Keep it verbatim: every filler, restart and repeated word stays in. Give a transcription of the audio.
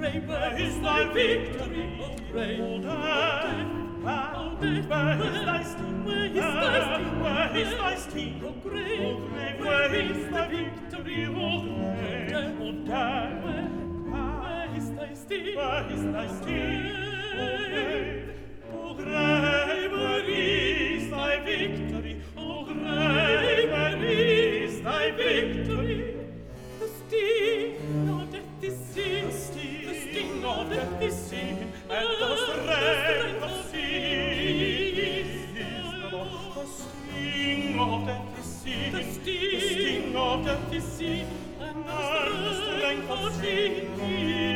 grave, where is thy victory, O grave? O death, O death, where is thy sting? Where is thy sting? Where is thy sting? O grave, O grave, where is thy victory, O grave? O death, where is thy sting? Where is thy sting? O grave, O grave, where is thy victory? O grave, where is thy victory? The sting of death is sin, the sting, the sting of death is sin, and the strength of sin is the Lord. The sting of death is sin, the sting, the sting of death is sin, and the strength of sin is